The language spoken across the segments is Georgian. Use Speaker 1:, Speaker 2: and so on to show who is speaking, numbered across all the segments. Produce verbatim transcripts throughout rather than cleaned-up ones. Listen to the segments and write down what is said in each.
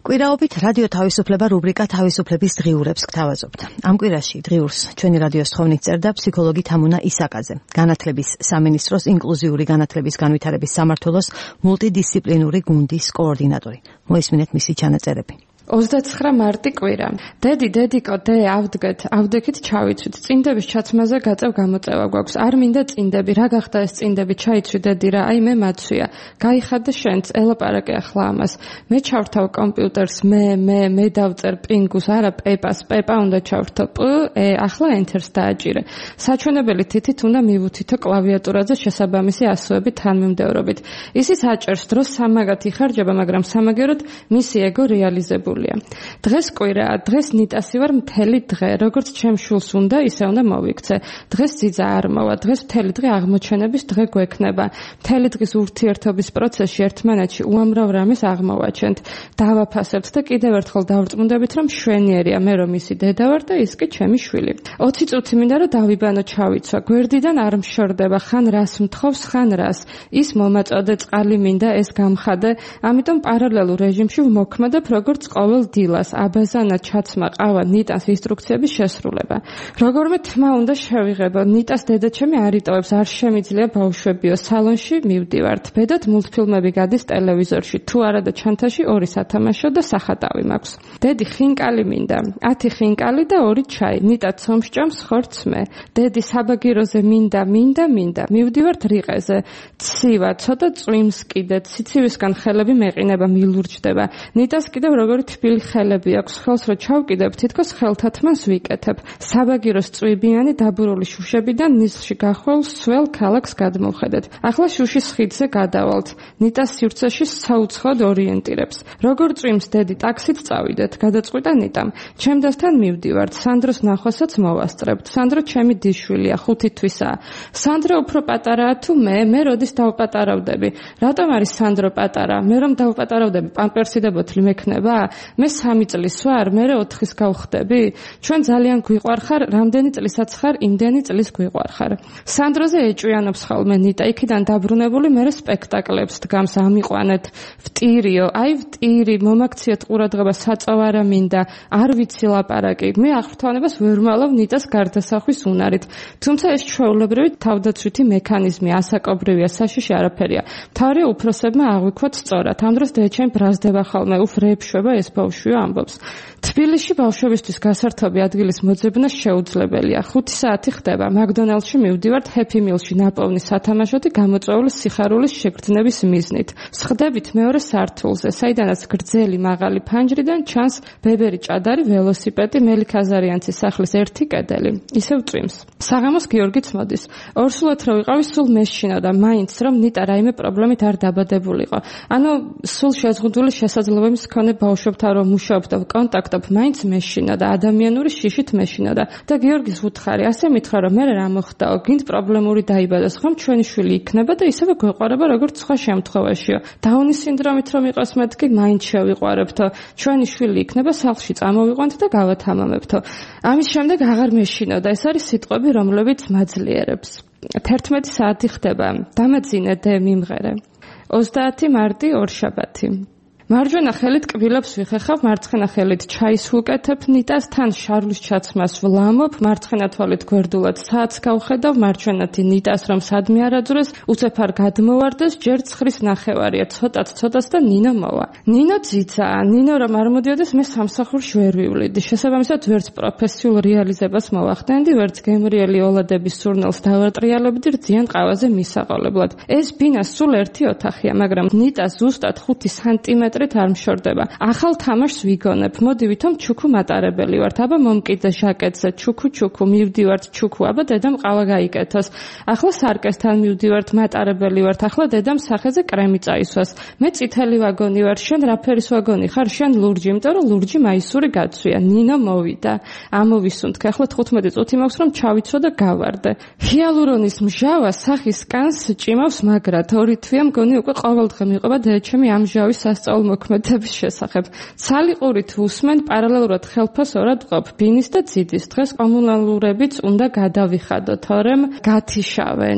Speaker 1: კვირაობით რადიო თავისუფლება რუბრიკა თავისუფლების დღიურებს გთავაზობთ. ამ კვირაში დღიურს ჩვენი რადიოს თხოვნით წერდა ფსიქოლოგი თამუნა ისაკაძე, განათლების სამინისტროს ინკლუზიური განათლების განვითარების სამმართველოს მულტიდისციპლინური გუნდის კოორდინატორი. მოისმინეთ მისი ჩანაწერები.
Speaker 2: ოცდაცხრა მარტი კვირა. დედი, დედიკო, დე, ავდგეთ, ავდექით ჩავიცვით. წინდების ჩაცმაზე გაწევ გამოწევა გვაქვს. არ მინდა წინდები, რა გახდა ეს წინდები, ჩაიცვი დედი რა, აი მე მაცვია. გაიხადე შენც, ელაპარაკე ახლა ამას. მე ჩავრთავ კომპიუტერს, მე, მე, მე დავწერ პინგუს, არა პეპას, პეპა უნდა ჩავრთო. პ, ე, ახლა ენთერს დააჭირე. საჩვენებელი თითით უნდა მივუთითო კლავიატურაზე შესაბამისი ასოებით თანმიმდევრობით. ისიც აჭერს დროს სამაგად იხარჯება, მაგრამ სამაგეროდ მისი ეგო რეალიზებული. დღეს კვირაა, დღეს ნიტასი ვარ მთელი დღე, როგორც ჩემ შულს უნდა, ისე უნდა მოვიქცე. დღეს ძიძა არ მოვა, დღეს მთელი დღე აღმოჩენების დღე გვექნება. მთელი დღის ურთიერთობის პროცესში ერთმანეთში უამრავ რამეს აღმოვაჩენთ. დავაფასებთ და კიდევ ერთხელ დავრწმუნდებით, რომ შვენიერია მე რომ ისი დედა ვარ და ის კი ჩემი შვილი. ოცი წუთი მინდა რომ დავიბანო ჩავიცვა. გვერდიდან არ მშორდება, ხან რას მთხოვს, ხან რას. ის მომაწოდე წყალი მინდა, ეს გამხადე, ამიტომ პარალელურ რეჟიმში ვმოქმედებ როგორც ყოველ დილას, აბაზანა, ჩაცმა, ყავა, ნიტას ინსტრუქციების შესრულება. როგორმე თმა უნდა შევიღებო, ნიტას დედაჩემი არ იტოვებს, არ შემიძლია ბავშვებიო, სალონში მივდივართ. ბედად მულტფილმები გადის ტელევიზორში, თუ არა და ჩანთაში ორი სათამაშო და სახატავი მაქვს. დედი ხინკალი მინდა, ათი ხინკალი და ორი ჩაი, ნიტა ცომს ჭამს, ხორცს მე. დედი საბაგიროზე მინდა, მინდა, მინდა, მივდივართ რიყეზე. ცივა, ცოტა წვიმს კიდე, ციცივისგან ხელები მეყინება, მილურჯდება. ნიტას კიდევ როგორი თბილი ხელები აქვს, ხელს რო ჩავკიდებ, თითქოს ხელთათმანს ვიკეთებ. საბაგიროს წვიბიანი დაბურული შუშებიდან ნისლში გახვეულ სველ ქალაქს გადმოვხედეთ. ახლა შუშის ხიდზე გადავალთ. ნიტას სივრცეში საუცხოდ ორიენტირებს. როგორ წვიმს დედი, ტაქსით წავიდეთ, გადაწყვიტა ნიტამ. ჩემდასთან მივდივართ, სანდროს ნახვასაც მოვასწრებთ. სანდრო ჩემი დიშვილია, ხუთი თვისაა. სანდრო უფრო პატარაა თუ მე, მე როდის დავპატარავდები? რატომ არის სანდრო პატარა? მე რომ დავპატარავდები, პამპერსი და ბოთლი მექნება? მე სამი წლის ვარ, მე ოთხის გავხდები? ჩვენ ძალიან გვიყვარხარ, რამდენი წლისაც ხარ, იმდენი წლის გვიყვარხარ. სანდროზე ეჭვიანობს ხოლმე ნიტა, იქიდან დაბრუნებული მე სპექტაკლებს დგამს, ამიყვანეთ. ვტირიო, აი ვტირი, მომაქციეთ ყურადღება, საწოვარა მინდა, არ ვიცი ლაპარაკი. მე აღფრთოვანებას ვერ ვალავ ნიტას გარდასახვის უნარით. თუმცა ეს ჩვეულებრივი თავდაცვითი მექანიზმი, ასაკობრივია, საშიში არაფერია. მთავარია უფროსებმა აღვიქვათ სწორად. ამ დროს დედაჩემი ბრაზდება ხოლმე, უფ რეებშვება ეს ბავშვიო ამბობს. თბილისში ბავშვებისთვის გასართობი ადგილის მოძებნა შეუძლებელია. ხუთი საათი ხდება. მაკდონალდში მივდივართ, ჰეპი მილში ნაპოვნი სათამაშოთი გამოწვეული სიხარულის შეგრძნების მიზნით. სხდებით მეორე სართულზე, საიდანაც გრძელი მაღალი ფანჯრიდან ჩანს ბებერი ჭადარი ველოსიპედი, მელიქ აზარიანცის სახლის ერთი კედელი. ისევ წვიმს. საღამოს გიორგიც მოდის. ორსულად რო ვიყავი, სულ მეშინოდა, მაინც რომ ნიტა რაიმე პრობლემით არ დაბადებულიყო. ანუ სულ შეზღუდული შესაძლებლობების მქონე ბავშვებთან რომ მუშაობ და კონტაქტობ, მაინც მეშინოდა, ადამიანური შიშით მეშინოდა. და გიორგის უთხარი, ასე მითხრა რომ მე რა მოხდაო, გინდ პრობლემური დაიბადოს, ხომ ჩვენი შვილი იქნება და ისევე გვეყარება როგორც სხვა შემთხვევაშიო. დაუნის სინდრომით რომ იყოს მეთქი, მაინც შევიყვარებთო. ჩვენი შვილი იქნება, სახლში წამოვიყვანთ და გავათამამებთო. ამის შემდეგ აღარ მეშინოდა. ეს არის სიტყვები, რომლებიც მაძლიერებს. თერთმეტი საათი ხდება. დამაძინე დე მიმღერე. ოცდაათი მარტი ორშაბათი. მარჯვენა ხელით კბილებს ვიხეხავ, მარცხენა ხელით ჩაის ვუკეთებ, ნიტას თან შარლის ჩაცმას ვლამობ, მარცხენა თვალით გვერდულად საათს გავხედავ, მარჯვენათი ნიტას რომ სადმე არაძვრეს, უცეფარ გადმოვარდეს, ჯერ ცხრის ნახევარია, ცოტაც ცოტაც და ნინო მოვა. ნინო ძიცაა, ნინო რომ არ მოდიოდეს, მე სამსახურში ვერ ვივლიდი. შესაბამისად ვერც პროფესიულ რეალიზებას მოვახდენდი, ვერც გემრიელი ოლადების სურნელს დავატრიალებდი რძიან ყავაზე მისაყოლებლად. ეს ბინა სულ ერთი ოთახია, მაგრამ ნიტა ზუსტად ხუთი სანტიმეტრი არ მშორდება. ახალ თამაშს ვიგონებ. მოდი ვითომ ჩუქუ მატარებელი ვართ. აბა მომკიდე ჟაკეტზე, ჩუქუ ჩუქუ მივდივართ ჩუქუ. აბა დედამ ყავა გაიკეთოს. ახლა სარკესთან მივდივართ, მატარებელი ვართ. ახლა დედამ სახეზე კრემი წაისვას. მე წითელი ვაგონი ვარ, შენ რა ფერის ვაგონი ხარ? შენ ლურჯი, იმიტომ რომ ლურჯი მაისური გაცვია. ნინო მოვიდა. ამოვისუნთქ. ახლა თხუთმეტი წუთი მაქვს რომ ჩავიცვა და გავარდე. ჰიალურონის მჟავა სახის კანს ჭიმავს მაგრად. ორი თვია მგონი უკვე ყოველდღე მიყვება დედაჩემი ამჟავის სასწავლო მოქმედების შესახებ. ცალი ყურით უსმენ, პარალელურად ხელფას ორად ყოფ, ბინის და ძიდის. დღეს კომუნალურებიც უნდა გადავიხადო, თორემ გათიშავენ.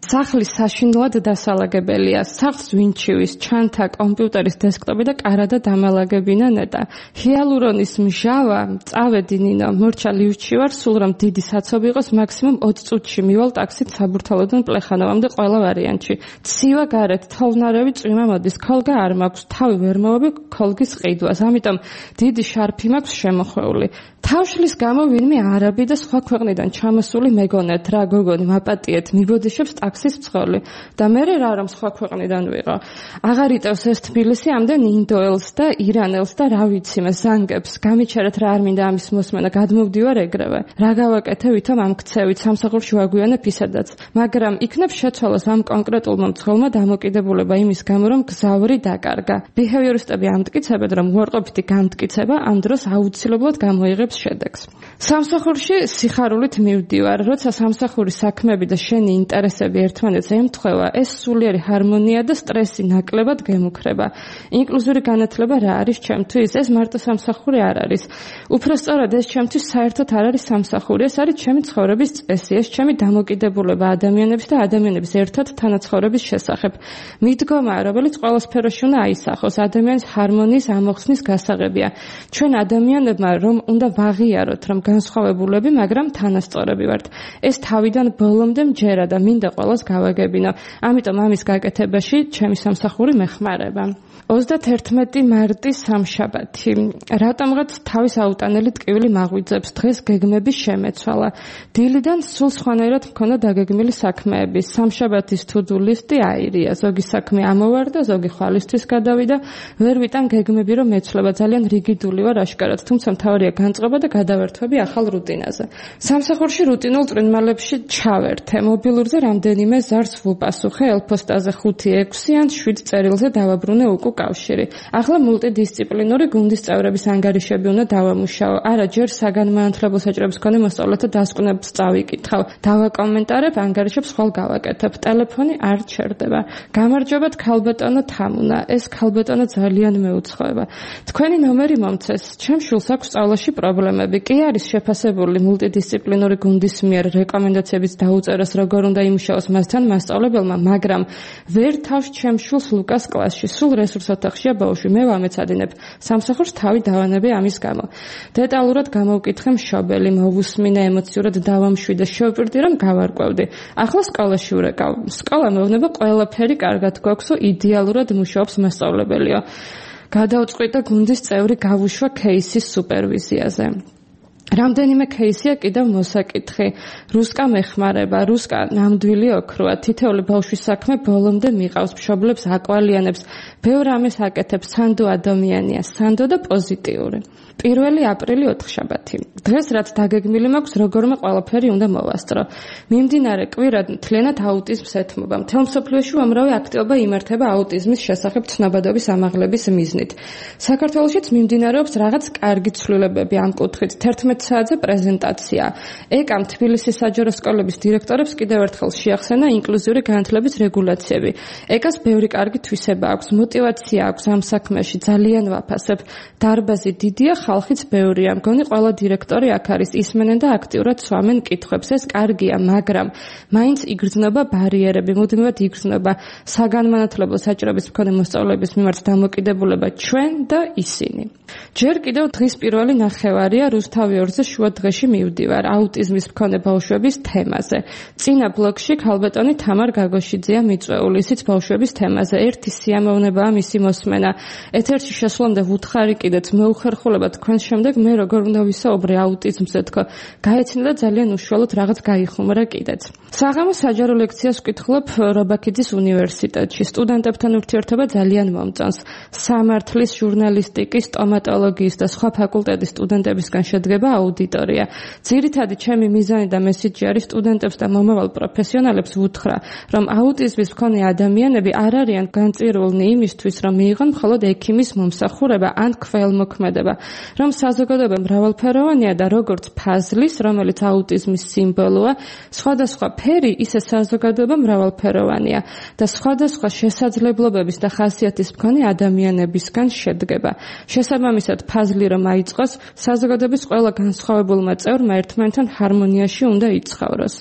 Speaker 2: სახლის საშინლად დასალაგებელია, სახლს ვინჩივის, ჩანთა, კომპიუტერის დესკტოპი და კარადა დამალაგებინა ნეტა. ჰიალურონის მჟავა, წავედი ნინო, მორჩა ლივჩი ვარ, სულ რომ დიდი საცობი იყოს, მაქსიმუმ ოცი წუთში მივალ ტაქსით საბურთალოდან პლეხანოვამდე ყველა ვარიანტში. ცივა გარეთ, თოვლნარევი წვიმა მოდის, ქოლგა არ მაქვს, თავი ვერ მოვები ქოლგის ყიდვას, ამიტომ დიდი შარფი მაქვს შემოხვეული. თავშლის გამო ვინმე არაბი და სხვა ქვეყნიდან ჩამოსული მეგონეთ რა გოგონი მაპატიეთ მიბოდიშებს ტაქსის მძღოლი და მე რა რომ სხვა ქვეყნიდან ვიყო აღარ იტევს ეს თბილისი ამდენ ინდოელს და ირანელს და რა ვიცი მე ზანგებს გამიჩერეთ რა არ მინდა ამის მოსმენა გადმოვდივარ ეგრევე რა გავაკეთე ვითომ ამ ქცევით სამსახურში ვაგვიანებ ისედაც მაგრამ იქნებ შეცვალოს ამ კონკრეტულმა მძღოლმა დამოკიდებულება იმის გამო რომ გზავრი დაკარგა ბიჰევიორისტები ამტკიცებენ რომ უარყოფითი განმტკიცება ამ დროს აუცილებლად გამოიღებს შედეგს. სამსახურში სიხარულით მივდივარ, როცა სამსახურის საქმეები და შენი ინტერესები ერთმანეთს ემთხვევა, ეს სულიერი ჰარმონია და სტრესი ნაკლებად გემუქრება. ინკლუზიური განათლება რა არის ჩემთვის? ეს მარტო სამსახური არ არის. უпростоრად ეს ჩემთვის საერთოდ არ არის სამსახური, ეს არის ჩემი ცხოვრების წესი, ეს ჩემი დამოკიდებულება ადამიანების და ადამიანების ერთად თანაცხოვრების შესახებ. მიდგომაა, რომელიც ყველა სფეროში უნდა აისახოს, ადამიანის ჰარმონიის ამოხსნის გასაღებია. ჩვენ ადამიანებმა რომ უნდა ვაღიაროთ, რომ განსხვავებულები, მაგრამ თანასწორები ვართ. ეს თავიდან ბოლომდე მჯერა და მინდა ყველას გავაგებინო. ამიტომ ამის გაკეთებაში ჩემი სამსახური მეხმარება. ოცდაათერთმეტი მარტის სამშაბათი. რატომღაც თავის აუტანელი ტკივილი მაღვიძებს, დღეს გეგმების შემეცვალა. დილიდან სულ სხვანაირად მქონდა დაგეგმილი საქმეები. სამშაბათის to-do list-ი აირია. ზოგი საქმე ამოვარდა, ზოგი ხვალისთვის გადავიდა. ვერ ვიტან გეგმები რომ მეცვლება, ძალიან რიგიდული ვარ აშკარად, თუმცა მთავარია განწყობა და გადავერთვები ახალ რუტინაზე. სამსახურში რუტინულ წვრილმალებში ჩავერთე. მობილურზე რამდენიმე ზარს ვუპასუხე, ელფოსტაზე ხუთი ექვსი ან შვიდ წერილზე დავაბრუნე უკუ კავშირი. ახლა მულტიდისციპლინური გუნდის წევრების ანგარიშები უნდა დავამუშაო. არა, ჯერ საგანმანათლებლო საჭიროების მქონე მოსწავლეთა დასკვნებს წავიკითხავ. დავაკომენტარებ, ანგარიშებს ხვალ გავაკეთებ. ტელეფონი არ ჩერდება. გამარჯობათ ქალბატონო თამუნა. ეს ქალბატონო ძალიან მეუცხოება. თქვენი ნომერი მომცეს. ჩემ შულს აქვს სწავლაში პრობლემები. კი არის შეფასებული მულტიდისციპლინური გუნდის მიერ რეკომენდაციების დაუწერას, როგორ უნდა იმუშაოს მასთან მასწავლებელმა, მაგრამ ვერ თავს ჩემ შულს ლუკას კლასში. სულ რესურს ოთახშია ბავშვი, მე ვამეცადინებ. სამსახურს თავი დავანებე ამის გამო. დეტალურად გამოვკითხე მშობელი, მოვუსმინე, ემოციურად დავამშვიდე, შევპირდი რომ გავარკვევდი. ახლა სკოლაში ვრეკავ. სკოლა მეუბნება ყველაფერი კარგად გვაქვსო, იდეალურად მუშაობს მასწავლებელიო. გადავწყვიტე გუნდის წევრი გავუშვა кейსის სუპერვიზიაზე. რამდენიმე кейსია კიდევ მოსაკითხი. რუსკა მეხმარება, რუსკა ნამდვილი ოქროა. თითოეული ბავშვის საქმე ბოლომდე მიყავს, მშობლებს აკვალიანებს. ბევრ ამას აკეთებს, სანდო ადამიანია, სანდო და პოზიტიური. პირველი აპრილი ოთხშაბათი. დღეს რაც დაგეგმილი მაქვს, როგორმე ყველაფერი უნდა მოვასწრო. მიმდინარე კვირად მთლიანად აუტიზმს ეთმობა. მთელ მსოფლიოში უამრავი აქტივობა იმართება აუტიზმის შესახებ ცნობადობის ამაღლების მიზნით. საქართველოშიც მიმდინარეობს რაღაც კარგი ცვლილებები ამ კუთხით. თერთმეტ საათზე პრეზენტაცია. ეკამ თბილისის საჯარო სკოლების დირექტორებს კიდევ ერთხელ შეახსენა ინკლუზიური განათლების რეგულაციები. ეკას ბევრი კარგი თვისება აქვს, მოტივაცია აქვს ამ საქმეში, ძალიან ვაფასებ. დარბაზი დიდია, ხალხიც ბევრია. მგონი ყველა დირექტორი აქ არის, ისმენენ და აქტიურად სვამენ კითხვებს. ეს კარგია, მაგრამ მაინც იგრძნობა ბარიერები, მუდმივად იგრძნობა საგანმანათლებლო საჭიროების მქონე მოსწავლეების მიმართ დამოკიდებულება ჩვენ და ისინი. ჯერ კიდევ დღის პირველი ნახევარია რუსთავი ორზე შუა დღეში მივდივარ აუტიზმის მქონე ბავშვების თემაზე. წინა ბლოკში ქალბატონი თამარ გაგოშიძეა მიწვეული, ისიც ბავშვების თემაზე. ერთი სიამოვნებაა მისი მოსმენა. ეთერში შესვლამდე ვუთხარი კიდეც მეუხერხულება თქვენ შემდეგ მე როგორ უნდა ვისაუბრე აუტიზმზე თქო. გაეცნო და ძალიან უშუალოდ რაღაც გაიხუმრა კიდეც. საღამოს საჯარო ლექციას ვკითხულობ რობაქიძის უნივერსიტეტში. სტუდენტებთან ურთიერთობა ძალიან მომწონს. სამართლის, ჟურნალისტიკის, სტომატოლოგიის და სხვა ფაკულტეტის სტუდენტებისგან შედგება აუდიტორია. ძირითადი ჩემი მიზანი და მესიჯი არის სტუდენტებს და მომავალ პროფესიონალებს ვუთხრა, რომ აუტიზმის მქონე ადამიანები არ არიან განწირულნი იმისთვის, რომ მიიღონ მხოლოდ ექიმის მომსახურება ან ქველმოქმედება, რომ საზოგადოება მრავალფეროვანია და როგორც ფაზლის, რომელიც აუტიზმის სიმბოლოა, სხვადასხვა ფერი ისე საზოგადოება მრავალფეროვანია და სხვადასხვა შესაძლებლობების და ხასიათის მქონე ადამიანებისგან შედგება. შესაბამისად, ფაზლი რომ აიწყოს, საზოგადოების ყველა განსხვავებულმა წევრმა ერთმანეთთან ჰარმონიაში უნდა იცხოვროს.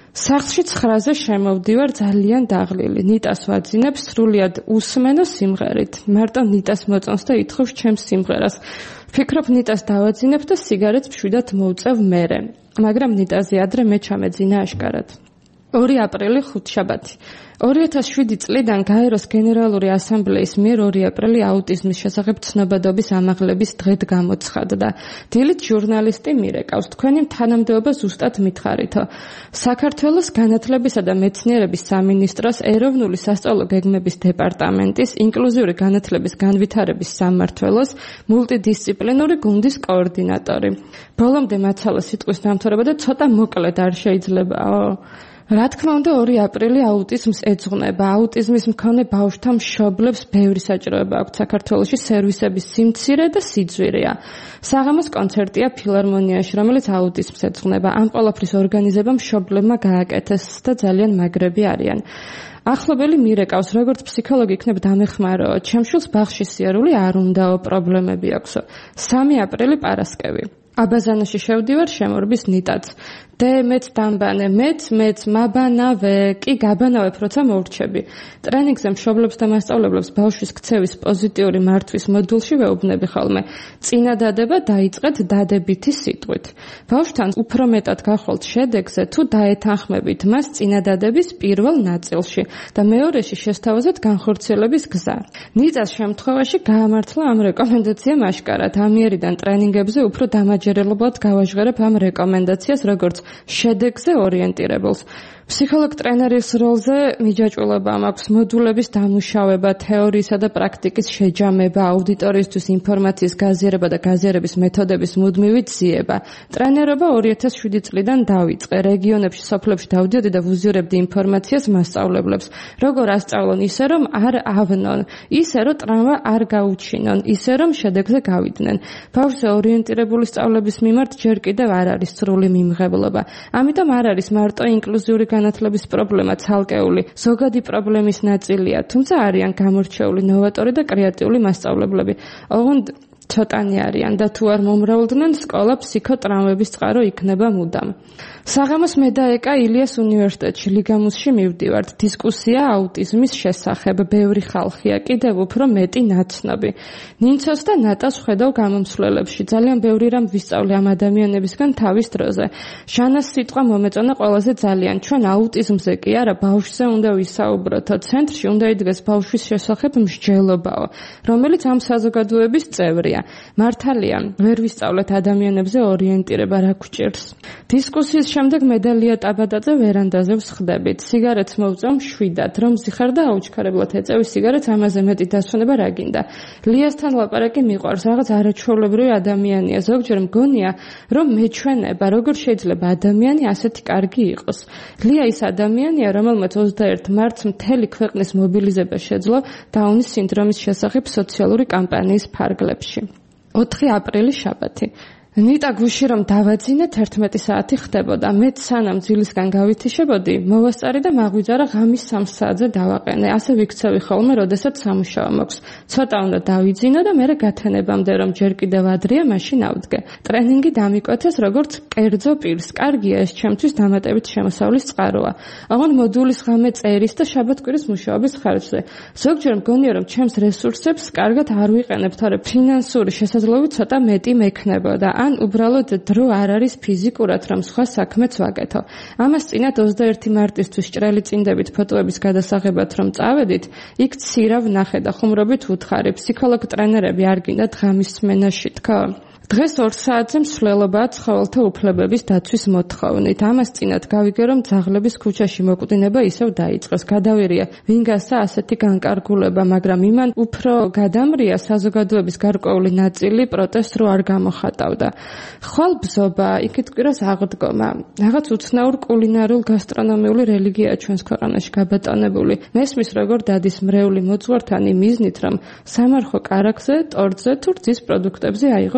Speaker 2: სახლში ცხრაზე შემოვდივარ ძალიან დაღლილი. ნიტას ვაძინებ სრულიად უსმენო სიმღერით. მარტო ნიტას მოწონს და ითხოვს ჩემს სიმღერას. ფიქრობ ნიტას დავაძინებ და სიგარეტს მშვიდად მოვწევ მერე. მაგრამ ნიტაზე ადრე მე ჩამეძინა აშკარად. ორი აპრილი ხუთშაბათი. ორი ათას შვიდი წლიდან გაეროს გენერალური ასამბლეის მიერ ორი აპრილი აუტიზმის შესახებ ცნობადობის ამაღლების დღედ გამოცხადდა. დილით ჟურნალისტი მირეკავს, თქვენი თანამდებობა ზუსტად მითხარითო. საქართველოს განათლებისა და მეცნიერების სამინისტროს ეროვნული სასწავლო გეგმების დეპარტამენტის ინკლუზიური განათლების განვითარების სამმართველოს მულტიდისციპლინური გუნდის კოორდინატორი. ბოლომდე მაცალა სიტყვის დამთავრება და ცოტა მოკლედ არ შეიძლებაო. რა თქმა უნდა ორი აპრილი აუტიზმს ეძღვნება. აუტიზმის მქონე ბავშვთა მშობლებს ბევრი საჭიროება აქვთ საქართველოში სერვისების სიმცირე და სიძვირეა. საღამოს კონცერტია ფილარმონიაში, რომელიც აუტიზმს ეძღვნება. ამ ყველაფრის ორგანიზება მშობლებმა გააკეთეს და ძალიან მაგრები არიან. ახლობელი მირეკავს, როგორც ფსიქოლოგი იქნებ დამეხმარო. ჩემშულს ბაღში სიარული არ უნდაო, პრობლემები აქვსო. სამი აპრილი პარასკევი. აბაზანოში შევდივარ შემორბის ნიტაც. დე მეც დამბანე, მეც მეც მაბანავე, კი გაბანავებ, როცა მოვრჩები. ტრენინგზე მშობლებს და მასწავლებლებს ბავშვის ქცევის პოზიტიური მართვის მოდულში ვეუბნები ხოლმე. წინა დადება დაიწყეთ დადებითი სიტყვით. ბავშვთან უფრო მეტად გახვალთ შედეგზე, თუ დაეთანხმებით მას წინადადების პირველ ნაწილში და მეორეში შესთავაზეთ განხორციელების გზა. ნიტას შემთხვევაში გაამართლა ამ რეკომენდაციამ აშკარად. ამიერიდან ტრენინგებზე უფრო დამაჯერებლად გავაჟღერებ ამ რეკომენდაციას, როგორც შედეგზე ორიენტირებულს. ფსიქოლოგ ტრენერის როლზე მიჯაჭვულობა მაქვს მოდულების დამუშავება, თეორიისა და პრაქტიკის შეჯამება, აუდიტორიისთვის ინფორმაციის გაზიარება და გაზიარების მეთოდების მუდმივი ძიება. ტრენერობა ორი ათას შვიდი წლიდან დავიწყე. რეგიონებში, სოფლებში დავდიოდი და ვუზიურებდი ინფორმაციას მასწავლებლებს. როგორ ასწავლონ ისე, რომ არ ავნონ, ისე, რომ ტრავმა არ გაუჩინონ, ისე, რომ შედეგზე გავიდნენ. ბავშვზე ორიენტირებული სწავლების მიმართ ჯერ კიდევ არ არის სრული მიმღებლობა. ამიტომ არ არის მარტო ინკლუზიური განათლების პრობლემა ცალკეული ზოგადი პრობლემის ნაწილია, თუმცა არიან გამორჩეული ნოვატორი და კრეატიული მასწავლებლები. ოღონდ ცოტანი არიან და თუ არ მომრავლდნენ, სკოლა ფსიქოტრამვების წყარო იქნება მუდამ. საღამოს მე და ეკა ილიას უნივერსიტეტში ლიგამუსში მივდივართ. დისკუსია აუტიზმის შესახებ. ბევრი ხალხია, კიდევ უფრო მეტი ნაცნობი. ნინცოს და ნატას ხედავ გამომსვლელებში. ძალიან ბევრი რამ ვისწავლე ამ ადამიანებისგან თავის დროზე. ჟანას სიტყვა მომეწონა ყველაზე ძალიან. ჩვენ აუტიზმზე კი არა, ბავშვზე უნდა ვისაუბროთო. ცენტრში უნდა იდგეს ბავშვის შესახებ მსჯელობაო, რომელიც ამ საზოგადოების წევრია. მართალია, ვერ ვისწავლეთ ადამიანებზე ორიენტირება რა გვჭირს. დისკუსიის შემდეგ მედალია ტაბადაძე ვერანდაზე ვსხდებით. სიგარეტს მოვწევ მშვიდად, რომ ზიხარ და აუჩქარებლად ეწევი სიგარეტს, ამაზე მეტი დასვენება რა გინდა. ლიასთან ლაპარაკი მიყვარს, რაღაც არაჩვეულებრივი ადამიანია. ზოგჯერ მგონია, რომ მეჩვენება, როგორ შეიძლება ადამიანი ასეთი კარგი იყოს. ლია ის ადამიანია, რომელმაც ოცდაერთ მარტს მთელი ქვეყნის მობილიზება შეძლო დაუნის სინდრომის შესახებ სოციალური კამპანიის ფარგლებში. ოთხი აპრილი შაბათი. ნიტა გუში რომ დავაძინეთ ერთმეტი საათი ხდებოდა. მეც სანამ ძილისგან გავითიშებოდი, მოვასწარი და მაგვიძარა ღამის სამ საათზე დავაყენე. ასე ვიქცევი ხოლმე, როდესაც სამუშაო მაქვს. ცოტა უნდა დავიძინო და მერე გათენებამდე რომ ჯერ კიდევ ადრია, მაშინ ავდგე. ტრენინგი დამიკვეთეს როგორც კერძო პირს. კარგია ეს ჩემთვის დამატებით შემოსავლის წყაროა. ოღონდ მოდულის ღამე წერის და შაბათ-კვირის მუშაობის ხარჯზე. ზოგჯერ მგონია რომ ჩემს რესურსებს კარგად არ ვიყენებ, თორემ ფინანსური შესაძლებლობები ცოტა მეტი მექნებოდა. ან უბრალოდ დრო არ არის ფიზიკურად, რომ სხვა საქმეც ვაკეთო. ამას წინათ ოცდაერთი მარტისთვის ჭრელი წინდებით ფოტოების გადასაღებად რომ წავედით, იქ ცირავ ვნახე და ხუმრობით ვუთხარი. ფსიქოლოგ ტრენერები არ გინდათ ღამის სმენაში თქო. დღეს ორ საათზე მსვლელობაა ცხოველთა უფლებების დაცვის მოთხოვნით. ამას წინათ გავიგე, რომ ძაღლების ქუჩაში მოკვდინება ისევ დაიწყეს. გადავირია, ვინ გასცა ასეთი განკარგულება, მაგრამ იმან უფრო გადამრია საზოგადოების გარკვეული ნაწილი პროტესტს რო არ გამოხატავდა. ხვალ ბზობა, იქით კვირას აღდგომა. რაღაც უცნაურ კულინარულ გასტრონომიული რელიგია ჩვენს ქვეყანაში გაბატონებული. მესმის როგორ დადის მრევლი მოძღვართანი მიზნით, რომ სამარხო კარაქზე, ტორტზე თუ რძის პროდუქტებზე აიღოს კურთ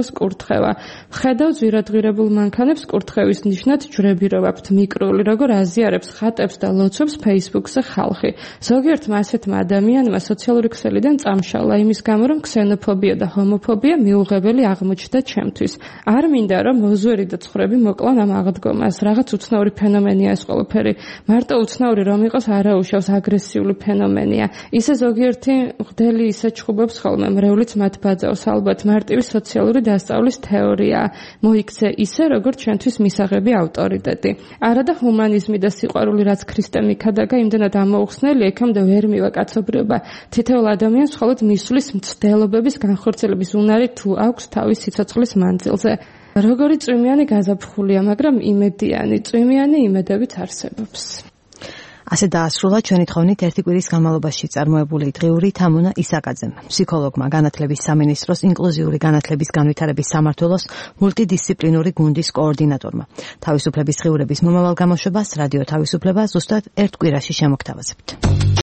Speaker 2: კურთხევა. ხედავ ზვირადღირებულ მანქანებს კურთხევის ნიშნად ჯვრები რო აქვთ მიკრული, როგორ აზიარებს ხატებს და ლოცვებს Facebook-ზე ხალხი. ზოგიერთმა ასეთმა ადამიანმა სოციალური ქსელიდან წამშალა იმის გამო, რომ ქსენოფობია და ჰომოფობია მიუღებელი აღმოჩნდა ჩემთვის. არ მინდა რომ მოზვერი და ცხვრები მოკლან ამ აღდგომას. რაღაც უცნაური ფენომენია ეს ყველაფერი. მარტო უცნაური რომ იყოს არაუშავს აგრესიული ფენომენია. ისე ზოგიერთი მღვდელი ისე ჩხუბობს ხოლმე, მრევლიც მათ ბაძავს. ალბათ მარტივი სოციალური დასწავლის თეორია. მოიქცე ისე, როგორც ჩვენთვის მისაღები ავტორიტეტი. არა და ჰუმანიზმი და სიყვარული, რაც ქრისტე მიქადაგა, იმდენად ამოუხსნელი, ეკამდე ვერ მივა კაცობრიობა. თითოეულ ადამიანს მხოლოდ მისვლის მცდელობების განხორციელების უნარი თუ აქვს თავის სიცოცხლის მანძილზე. როგორი წვიმიანი გაზაფხულია, მაგრამ იმედიანი, წვიმიანი იმედებით არსებობს.
Speaker 1: ასე დაასრულა ჩვენი თხოვნით ერთი კვირის განმავლობაში წარმოებული დღიური თამუნა ისაკაძემ, ფსიქოლოგმა, განათლების სამინისტროს ინკლუზიური განათლების განვითარების სამმართველოს მულტიდისციპლინური გუნდის კოორდინატორმა. თავისუფლების დღიურების მომავალ გამოშვებას რადიო თავისუფლება ზუსტად ერთ კვირაში შემოგთავაზებთ.